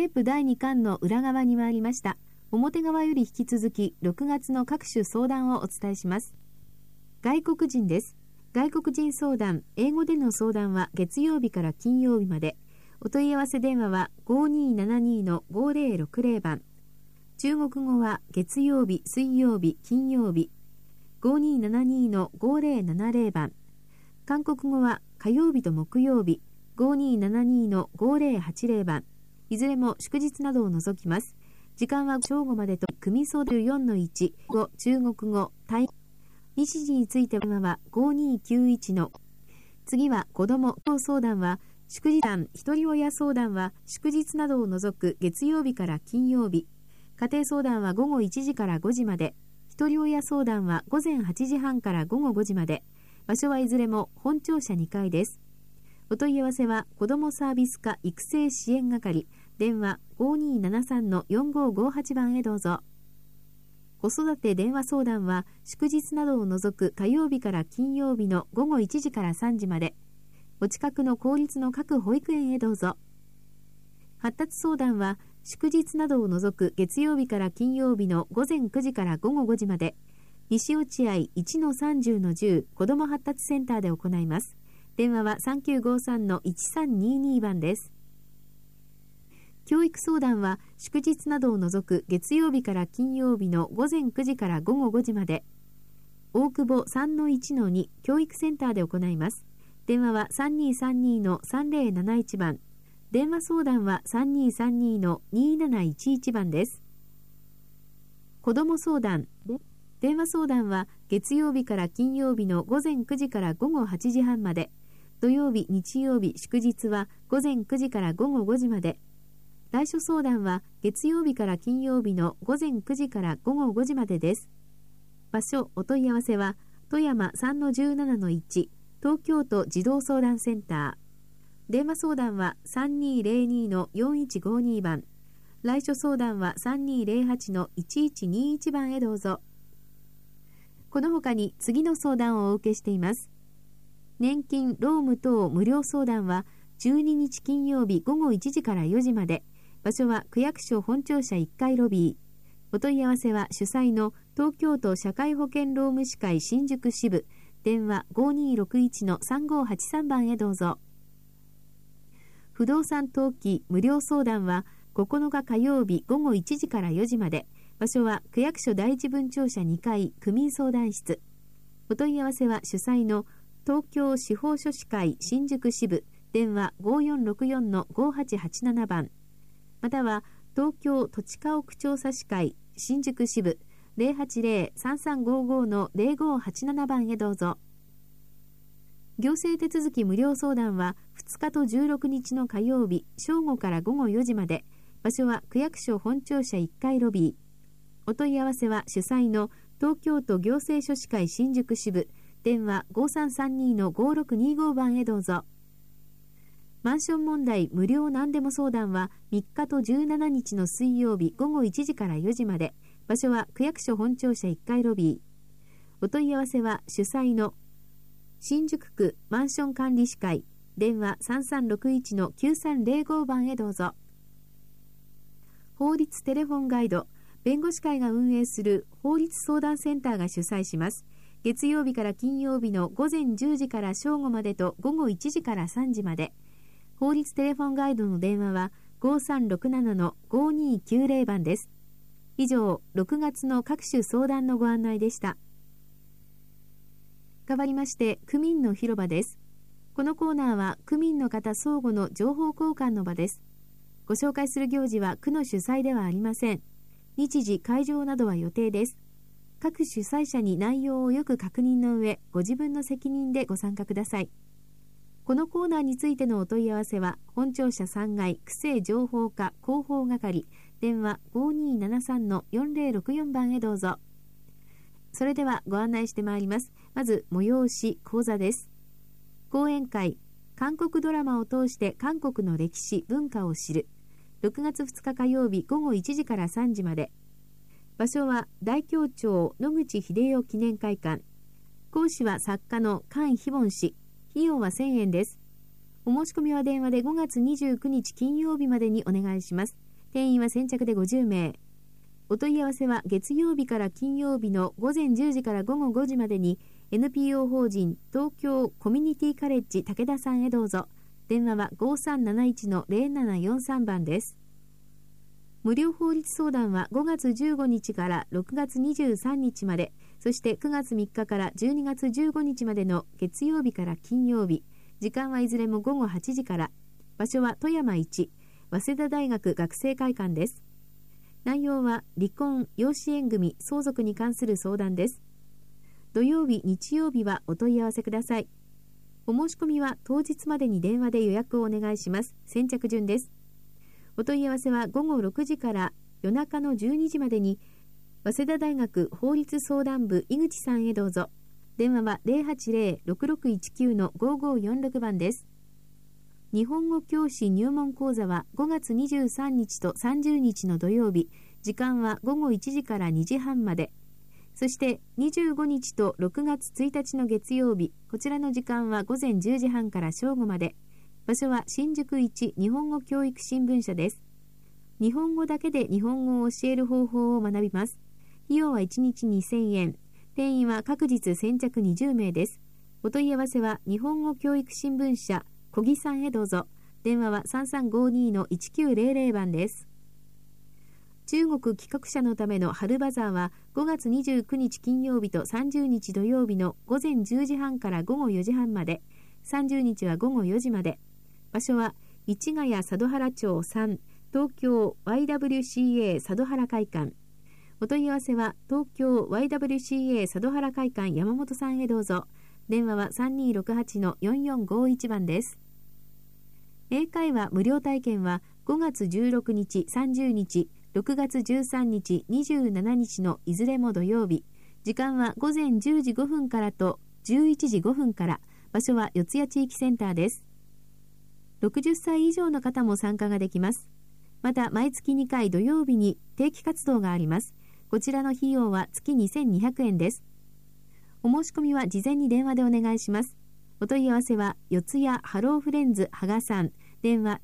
テープ第2巻の裏側に回りました。表側より引き続き6月の各種相談をお伝えします。外国人です。外国人相談、英語での相談は月曜日から金曜日まで。お問い合わせ電話は 5272-5060 番。中国語は月曜日、水曜日、金曜日。5272-5070 番。韓国語は火曜日と木曜日。5272-5080 番。いずれも祝日などを除きます。時間は正午までと、組総14-1、語、中国語、日時については5291の。次は子ども相談は、祝日談、ひとり親相談は、祝日などを除く月曜日から金曜日。家庭相談は午後1時から5時まで。ひとり親相談は午前8時半から午後5時まで。場所はいずれも本庁舎2階です。お問い合わせは、子どもサービス課育成支援係。電話 5273-4558 番へどうぞ。子育て電話相談は祝日などを除く火曜日から金曜日の午後1時から3時まで。お近くの公立の各保育園へどうぞ。発達相談は祝日などを除く月曜日から金曜日の午前9時から午後5時まで。西落合 1-30-10 子ども発達センターで行います。電話は 3953-1322 番です。教育相談は祝日などを除く月曜日から金曜日の午前9時から午後5時まで。大久保 3-1-2 教育センターで行います。電話は 3232-3071 番。電話相談は 3232-2711 番です。子ども相談。電話相談は月曜日から金曜日の午前9時から午後8時半まで。土曜日、日曜日、祝日は午前9時から午後5時まで。来所相談は月曜日から金曜日の午前9時から午後5時までです。場所、お問い合わせは富山 3-17-1 東京都児童相談センター。電話相談は 3202-4152 番。来所相談は 3208-1121 番へどうぞ。この他に次の相談をお受けしています。年金、労務等無料相談は12日金曜日午後1時から4時まで。場所は区役所本庁舎1階ロビー。お問い合わせは主催の東京都社会保険労務士会新宿支部。電話 5261-3583 番へどうぞ。不動産登記無料相談は9日火曜日午後1時から4時まで。場所は区役所第一分庁舎2階区民相談室。お問い合わせは主催の東京司法書士会新宿支部。電話 5464-5887 番。または東京土地家屋調査士会新宿支部 080-3355-0587 番へどうぞ。行政手続き無料相談は2日と16日の火曜日正午から午後4時まで。場所は区役所本庁舎1階ロビー。お問い合わせは主催の東京都行政書士会新宿支部。電話 5332-5625 番へどうぞ。マンション問題無料何でも相談は3日と17日の水曜日午後1時から4時まで。場所は区役所本庁舎1階ロビー。お問い合わせは主催の新宿区マンション管理士会。電話 3361-9305 番へどうぞ。法律テレフォンガイド。弁護士会が運営する法律相談センターが主催します。月曜日から金曜日の午前10時から正午までと午後1時から3時まで。法律テレフォンガイドの電話は 5367-5290 番です。以上、6月の各種相談のご案内でした。代わりまして、区民の広場です。このコーナーは区民の方相互の情報交換の場です。ご紹介する行事は区の主催ではありません。日時、会場などは予定です。各主催者に内容をよく確認の上、ご自分の責任でご参加ください。このコーナーについてのお問い合わせは、本庁舎3階区政情報課広報係、電話 5273-4064 番へどうぞ。それではご案内してまいります。まず、催し講座です。講演会、韓国ドラマを通して韓国の歴史、文化を知る。6月2日火曜日午後1時から3時まで。場所は大京町野口英世記念会館。講師は作家の菅非凡氏。費用は1000円です。お申し込みは電話で5月29日金曜日までにお願いします。 定員は先着で50名。お問い合わせは月曜日から金曜日の午前10時から午後5時までに NPO 法人東京コミュニティカレッジ武田さんへどうぞ。電話は 5371-0743 番です。無料法律相談は5月15日から6月23日まで、そして9月3日から12月15日までの月曜日から金曜日、時間はいずれも午後8時から、場所は富山1、早稲田大学学生会館です。内容は離婚、養子縁組、相続に関する相談です。土曜日、日曜日はお問い合わせください。お申し込みは当日までに電話で予約をお願いします。先着順です。お問い合わせは午後6時から夜中の12時までに早稲田大学法律相談部井口さんへどうぞ。電話は 080-6619-5546 番です。日本語教師入門講座は5月23日と30日の土曜日、時間は午後1時から2時半まで。そして25日と6月1日の月曜日、こちらの時間は午前10時半から正午まで。場所は新宿1日本語教育新聞社です。日本語だけで日本語を教える方法を学びます。費用は1日2000円。定員は各日先着20名です。お問い合わせは日本語教育新聞社小木さんへどうぞ。電話は 3352-1900 番です。中国帰国者のための春バザーは5月29日金曜日と30日土曜日の午前10時半から午後4時半まで、30日は午後4時まで。場所は市ヶ谷佐渡原町3、東京 YWCA 佐渡原会館。お問い合わせは東京 YWCA 佐渡原会館山本さんへどうぞ。電話は 3268-4451 番です。英会話無料体験は5月16日、30日、6月13日、27日のいずれも土曜日。時間は午前10時5分からと11時5分から。場所は四谷地域センターです。60歳以上の方も参加ができます。また毎月2回土曜日に定期活動があります。こちらの費用は月2200円です。お申し込みは事前に電話でお願いします。お問い合わせは四谷ハローフレンズ芳賀さん。電話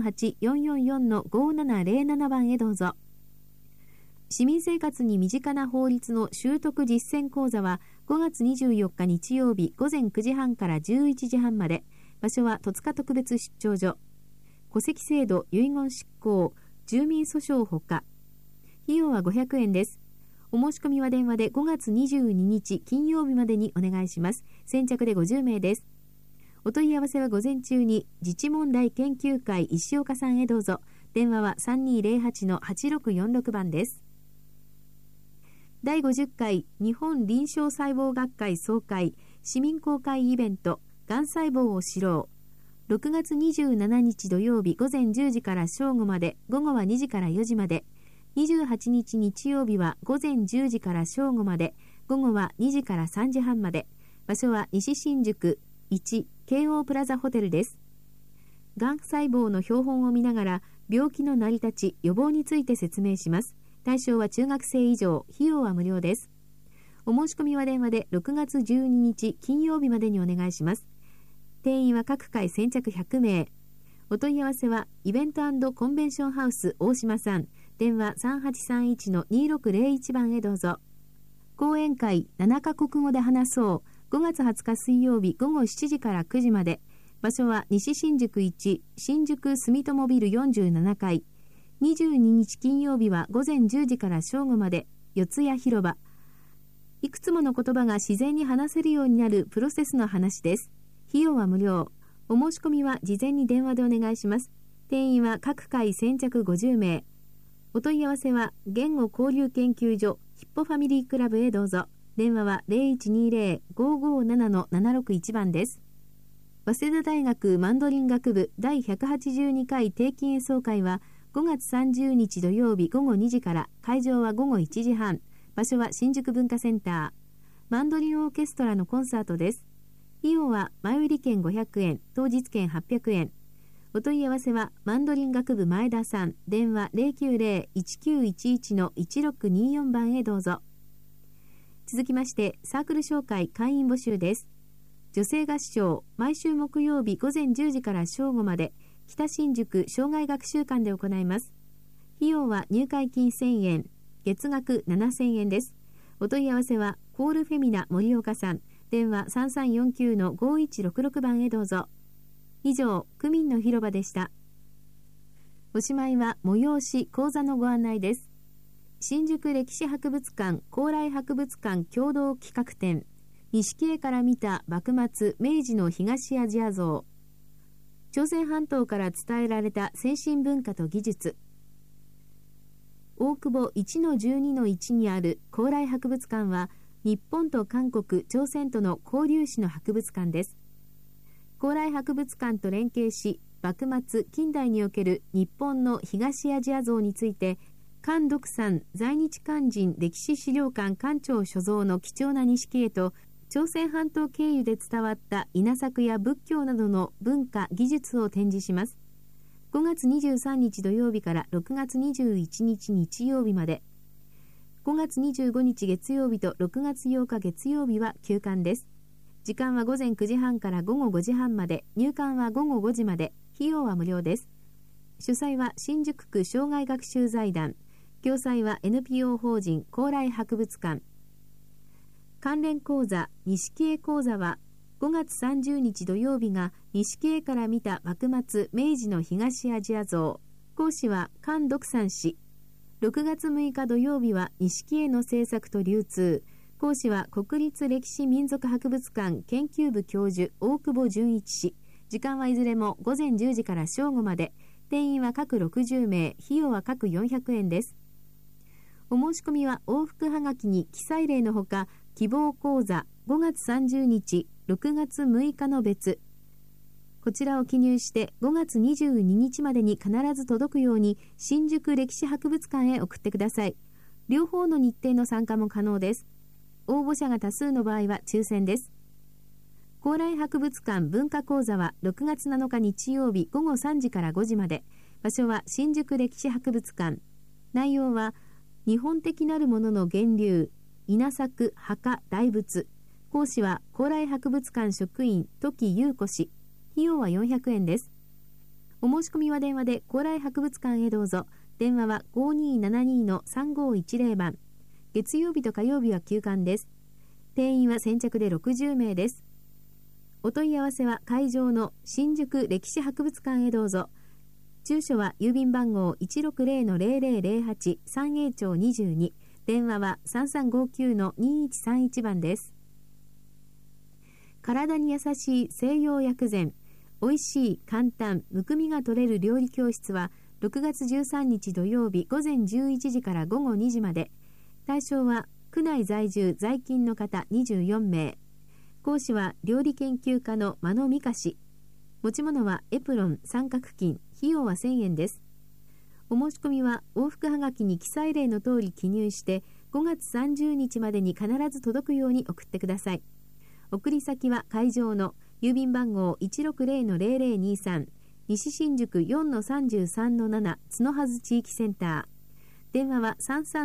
048-444-5707 番へどうぞ。市民生活に身近な法律の習得実践講座は5月24日日曜日午前9時半から11時半まで。場所は戸塚特別出張所。戸籍制度、遺言執行、住民訴訟ほか。費用は500円です。お申し込みは電話で5月22日金曜日までにお願いします。先着で50名です。お問い合わせは午前中に自治問題研究会石岡さんへどうぞ。電話は 3208-8646 番です。第50回日本臨床細胞学会総会市民公開イベントがん細胞を知ろう。6月27日土曜日午前10時から正午まで、午後は2時から4時まで。28日日曜日は午前10時から正午まで、午後は2時から3時半まで。場所は西新宿1京王プラザホテルです。がん細胞の標本を見ながら病気の成り立ち、予防について説明します。対象は中学生以上、費用は無料です。お申し込みは電話で6月12日金曜日までにお願いします。定員は各回先着100名。お問い合わせはイベント&コンベンションハウス大島さん。電話 3831-2601 番へどうぞ。講演会7カ国語で話そう。5月20日水曜日午後7時から9時まで。場所は西新宿1新宿住友ビル47階。22日金曜日は午前10時から正午まで。四谷広場。いくつもの言葉が自然に話せるようになるプロセスの話です。費用は無料。お申し込みは事前に電話でお願いします。定員は各回先着50名。お問い合わせは言語交流研究所ヒッポファミリークラブへどうぞ。電話は 0120-557-761 番です。早稲田大学マンドリン学部第182回定期演奏会は5月30日土曜日午後2時から、会場は午後1時半。場所は新宿文化センター。マンドリンオーケストラのコンサートです。費用は前売り券500円、当日券800円。お問い合わせはマンドリン学部前田さん。電話 090-1911-1624 番へどうぞ。続きましてサークル紹介会員募集です。女性合唱、毎週木曜日午前10時から正午まで、北新宿障害学習館で行います。 費用は入会金1000円、月額7000円です。お問い合わせはコールフェミナ森岡さん、電話 3349-5166 番へどうぞ。以上、区民の広場でした。おしまいは催し講座のご案内です。新宿歴史博物館高麗博物館共同企画展、錦絵から見た幕末明治の東アジア像、朝鮮半島から伝えられた先進文化と技術。大久保 1-12-1 にある高麗博物館は、日本と韓国、朝鮮との交流史の博物館です。高麗博物館と連携し、幕末・近代における日本の東アジア像について、韓独山在日韓人歴史資料館館長所蔵の貴重な錦絵と、朝鮮半島経由で伝わった稲作や仏教などの文化・技術を展示します。5月23日土曜日から6月21日日曜日まで、5月25日月曜日と6月8日月曜日は休館です。時間は午前9時半から午後5時半まで、入館は午後5時まで、費用は無料です。主催は新宿区障害学習財団、共催は NPO 法人高麗博物館。関連講座、錦絵講座は、5月30日土曜日が錦絵から見た幕末明治の東アジア像、講師は韓独山氏。6月6日土曜日は錦絵の制作と流通、講師は国立歴史民族博物館研究部教授大久保純一氏。時間はいずれも午前10時から正午まで、定員は各60名、費用は各400円です。お申し込みは往復はがきに記載例のほか、希望講座5月30日、6月6日の別、こちらを記入して5月22日までに必ず届くように新宿歴史博物館へ送ってください。両方の日程の参加も可能です。応募者が多数の場合は抽選です。高麗博物館文化講座は6月7日日曜日午後3時から5時まで。場所は新宿歴史博物館。内容は日本的なるものの源流、稲作、墓、大仏。講師は高麗博物館職員時優子氏。費用は400円です。お申し込みは電話で高麗博物館へどうぞ。電話は 5272-3510 番。月曜日と火曜日は休館です。定員は先着で60名です。お問い合わせは会場の新宿歴史博物館へどうぞ。住所は郵便番号 160-0008 三栄町22。電話は 3359-2131 番です。体に優しい西洋薬膳、おいしい、簡単、むくみが取れる料理教室は6月13日土曜日午前11時から午後2時まで。対象は区内在住在勤の方24名。講師は料理研究家の間野美香氏。持ち物はエプロン、三角巾、費用は1000円です。お申し込みは往復はがきに記載例の通り記入して5月30日までに必ず届くように送ってください。送り先は会場の郵便番号 160-0023 西新宿 4-33-7 角はず地域センター。電話は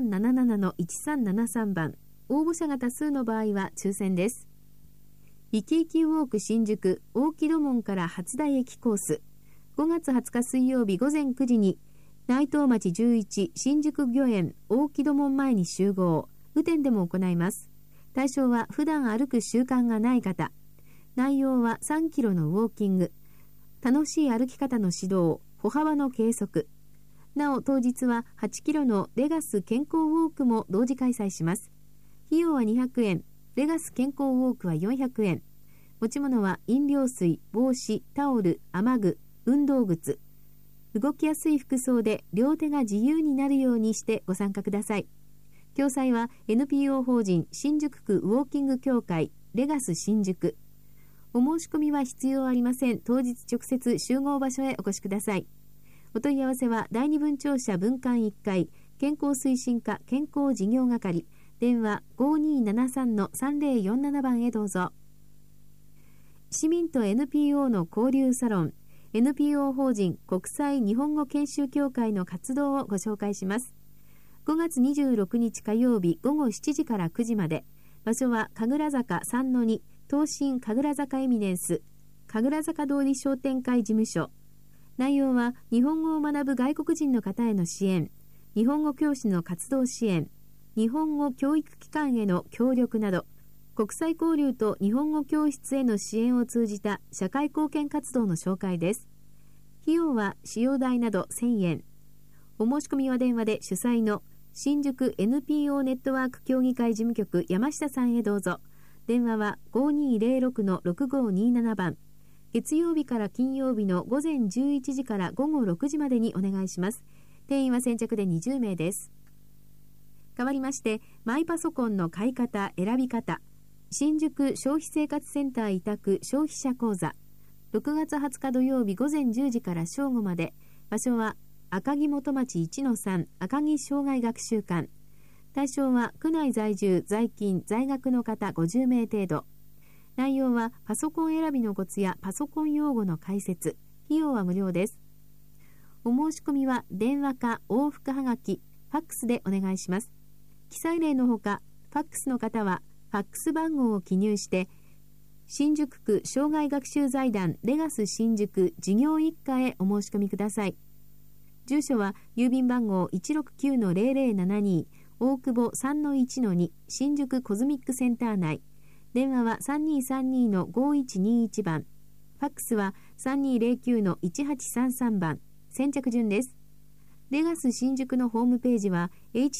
3377-1373 番。応募者が多数の場合は抽選です。イキイキウォーク新宿大木戸門から初台駅コース。5月20日水曜日午前9時に内藤町11新宿御苑大木戸門前に集合。雨天でも行います。対象は普段歩く習慣がない方。内容は3キロのウォーキング。楽しい歩き方の指導、歩幅の計測。なお当日は8キロのレガス健康ウォークも同時開催します。費用は200円。レガス健康ウォークは400円。持ち物は飲料水、帽子、タオル、雨具、運動靴。動きやすい服装で両手が自由になるようにしてご参加ください。共催は NPO 法人新宿区ウォーキング協会レガス新宿。お申し込みは必要ありません。当日直接集合場所へお越しください。お問い合わせは第二分庁舎分館1階健康推進課健康事業係。電話 5273-3047 番へどうぞ。市民と NPO の交流サロン NPO 法人国際日本語研修協会の活動をご紹介します。5月26日火曜日午後7時から9時まで。場所は神楽坂 3-2 東進神楽坂エミネンス神楽坂通り商店会事務所。内容は日本語を学ぶ外国人の方への支援、 日本語教師の活動支援、日本語教育機関への協力など、国際交流と日本語教室への支援を通じた社会貢献活動の紹介です。費用は使用代など1000円。お申し込みは電話で主催の新宿 NPO ネットワーク協議会事務局山下さんへどうぞ。電話は 5206-6527 番。月曜日から金曜日の午前11時から午後6時までにお願いします。定員は先着で20名です。代わりまして、マイパソコンの買い方、選び方、新宿消費生活センター委託消費者講座、6月20日土曜日午前10時から正午まで、場所は赤城元町 1-3 赤城障害学習館。対象は区内在住在勤在学の方50名程度。内容はパソコン選びのコツやパソコン用語の解説。費用は無料です。お申し込みは電話か往復はがき、ファックスでお願いします。記載例のほか、ファックスの方はファックス番号を記入して新宿区障害学習財団レガス新宿事業一課へお申し込みください。住所は郵便番号 169-0072 大久保 3-1-2 新宿コズミックセンター内。電話は 3232-5121 番。ファックスは 3209-1833 番。先着順です。レガス新宿のホームページは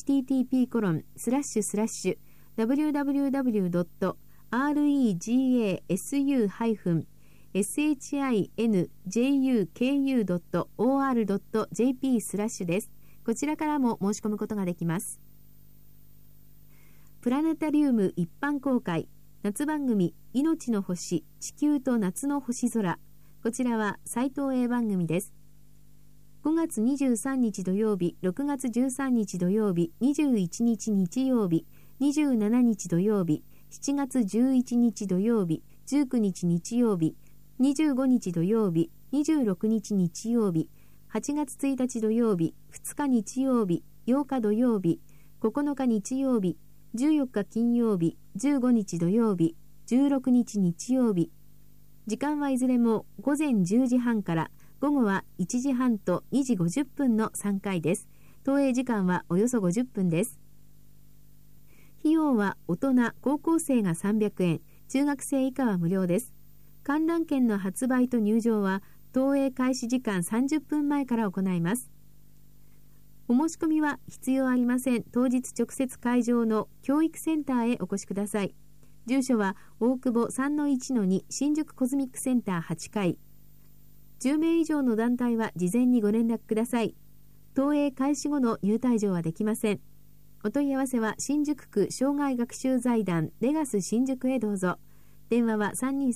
http://www.regasu-shinjuku.or.jp/ です。こちらからも申し込むことができます。プラネタリウム一般公開、夏番組命の星、地球と夏の星空。こちらは斉藤 A 番組です。5月23日土曜日、6月13日土曜日、21日日曜日、27日土曜日、7月11日土曜日、19日日曜日、25日土曜日、26日日曜日、8月1日土曜日、2日日曜日、8日土曜日、9日日曜日、14日金曜日、15日土曜日、16日日曜日。時間はいずれも午前10時半から午後は1時半と2時50分の3回です。投影時間はおよそ50分です。費用は大人、高校生が300円、中学生以下は無料です。観覧券の発売と入場は投影開始時間30分前から行います。お申し込みは必要ありません。当日直接会場の教育センターへお越しください。住所は大久保 3-1-2 新宿コズミックセンター8階。10名以上の団体は事前にご連絡ください。投影開始後の入退場はできません。お問い合わせは新宿区障害学習財団レガス新宿へどうぞ。電話は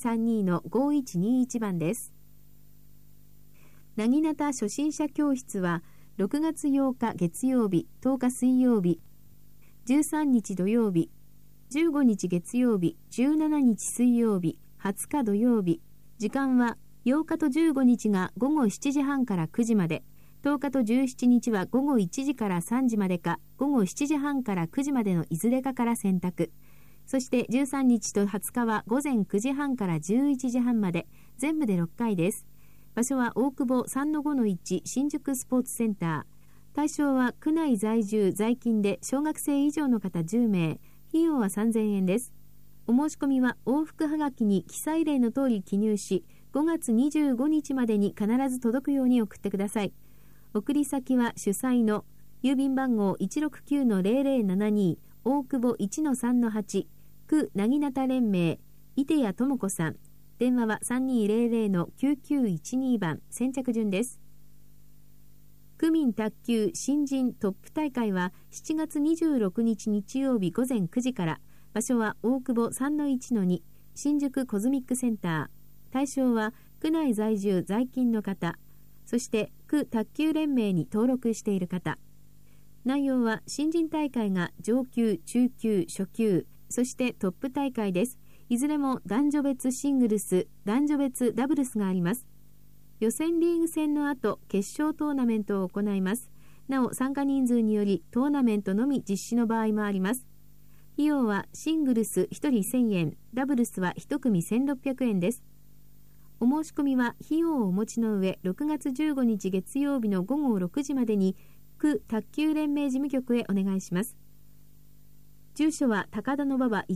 3232-5121 番です。なぎなた初心者教室は6月8日月曜日、10日水曜日、13日土曜日、15日月曜日、17日水曜日、20日土曜日。時間は8日と15日が午後7時半から9時まで、10日と17日は午後1時から3時までか、午後7時半から9時までのいずれかから選択。そして13日と20日は午前9時半から11時半まで、全部で6回です。場所は大久保 3-5-1 新宿スポーツセンター。対象は区内在住在勤で小学生以上の方10名。費用は3000円です。お申し込みは往復はがきに記載例の通り記入し、5月25日までに必ず届くように送ってください。送り先は主催の郵便番号 169-0072 大久保 1-3-8 区なぎなた連盟井手谷智子さん。電話は 3200-9912 番。先着順です。区民卓球新人トップ大会は7月26日日曜日午前9時から。場所は大久保 3-1-2 新宿コズミックセンター。対象は区内在住在勤の方、そして区卓球連盟に登録している方。内容は新人大会が上級、中級、初級、そしてトップ大会です。いずれも男女別シングルス、男女別ダブルスがあります。予選リーグ戦の後、決勝トーナメントを行います。なお、参加人数によりトーナメントのみ実施の場合もあります。費用はシングルス1人1000円、ダブルスは1組1600円です。お申し込みは費用をお持ちの上、6月15日月曜日の午後6時までに区卓球連盟事務局へお願いします。住所は高田馬場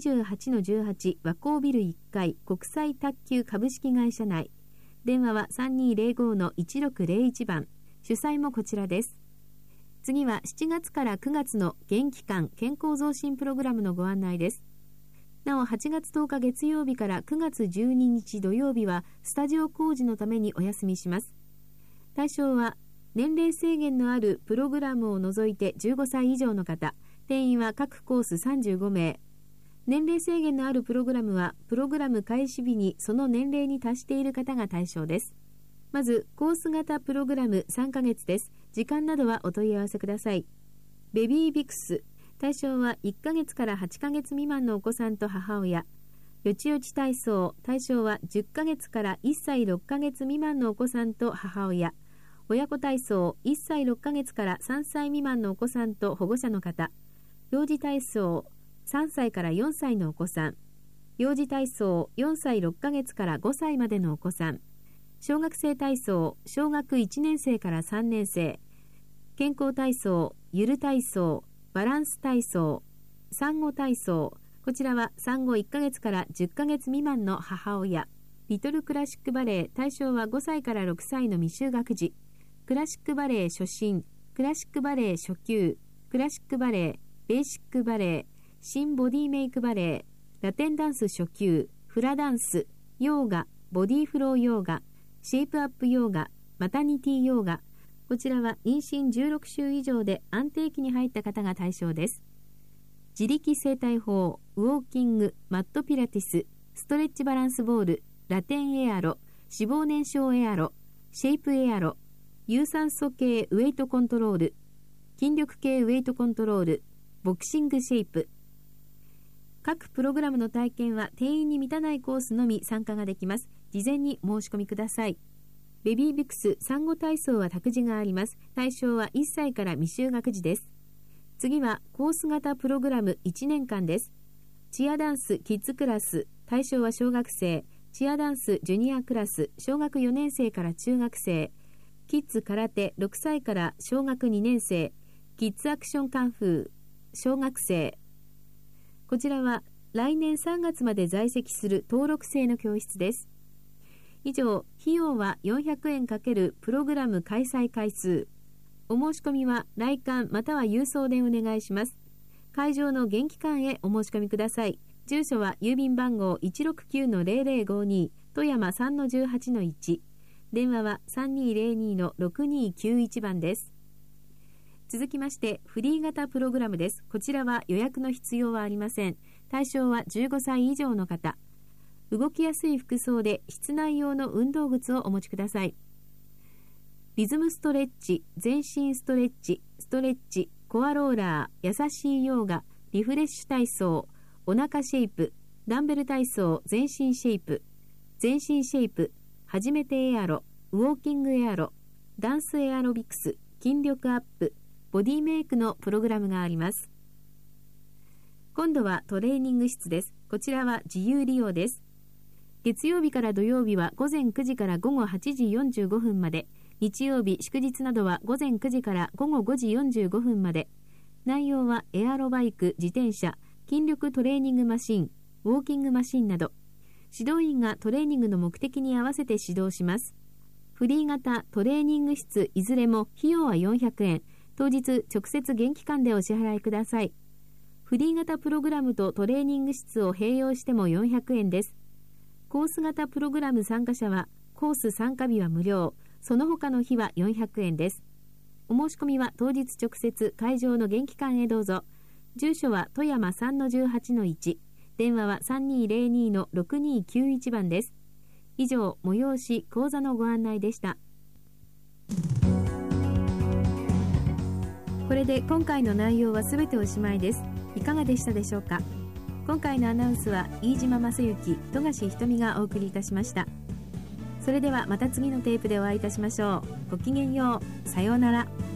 1-28-18 和光ビル1階国際卓球株式会社内。電話は 3205-1601 番。主催もこちらです。次は7月から9月の元気館健康増進プログラムのご案内です。なお8月10日月曜日から9月12日土曜日はスタジオ工事のためにお休みします。対象は年齢制限のあるプログラムを除いて15歳以上の方、定員は各コース35名。年齢制限のあるプログラムはプログラム開始日にその年齢に達している方が対象です。まずコース型プログラム3ヶ月です。時間などはお問い合わせください。ベビービクス、対象は1ヶ月から8ヶ月未満のお子さんと母親。よちよち体操、対象は10ヶ月から1歳6ヶ月未満のお子さんと母親。親子体操、1歳6ヶ月から3歳未満のお子さんと保護者の方。幼児体操、3歳から4歳のお子さん。幼児体操、4歳6ヶ月から5歳までのお子さん。小学生体操、小学1年生から3年生。健康体操、ゆる体操、バランス体操、産後体操。こちらは産後1ヶ月から10ヶ月未満の母親。リトルクラシックバレエ、対象は5歳から6歳の未就学児。クラシックバレエ初心、クラシックバレエ初級、クラシックバレエ、ベーシックバレエ、新ボディメイクバレエ、ラテンダンス初級、フラダンス、ヨーガ、ボディフローヨーガ、シェイプアップヨーガ、マタニティヨーガ。こちらは妊娠16週以上で安定期に入った方が対象です。自力生態法、ウォーキング、マットピラティス、ストレッチバランスボール、ラテンエアロ、脂肪燃焼エアロ、シェイプエアロ、有酸素系ウェイトコントロール、筋力系ウェイトコントロール、ボクシングシェイプ。各プログラムの体験は定員に満たないコースのみ参加ができます。事前に申し込みください。ベビービクス産後体操は託児があります。対象は1歳から未就学児です。次はコース型プログラム1年間です。チアダンスキッズクラス、対象は小学生。チアダンスジュニアクラス、小学4年生から中学生。キッズ空手6歳から小学2年生。キッズアクションカンフー、小学生。こちらは来年3月まで在籍する登録制の教室です。以上、費用は400円×プログラム開催回数。お申し込みは来館または郵送でお願いします。会場の元気館へお申し込みください。住所は郵便番号 169-0052 富山 3-18-1。電話は 3202-6291 番です。続きましてフリー型プログラムです。こちらは予約の必要はありません。対象は15歳以上の方。動きやすい服装で室内用の運動靴をお持ちください。リズムストレッチ、全身ストレッチ、ストレッチ、コアローラー、優しいヨーガ、リフレッシュ体操、お腹シェイプ、ダンベル体操、全身シェイプ、全身シェイプ、初めてエアロ、ウォーキングエアロ、ダンスエアロビクス、筋力アップ、ボディメイクのプログラムがあります。今度はトレーニング室です。こちらは自由利用です。月曜日から土曜日は午前9時から午後8時45分まで、日曜日祝日などは午前9時から午後5時45分まで。内容はエアロバイク、自転車、筋力トレーニングマシン、ウォーキングマシンなど、指導員がトレーニングの目的に合わせて指導します。フリー型、トレーニング室いずれも費用は400円。当日直接元気館でお支払いください。フリー型プログラムとトレーニング室を併用しても400円です。コース型プログラム参加者はコース参加日は無料、その他の日は400円です。お申し込みは当日直接会場の元気館へどうぞ。住所は富山 3-18-1、電話は 3202-6291 番です。以上、催し講座のご案内でした。これで今回の内容はすべておしまいです。いかがでしたでしょうか。今回のアナウンスは飯島正幸、富樫ひとみがお送りいたしました。それではまた次のテープでお会いいたしましょう。ごきげんよう。さようなら。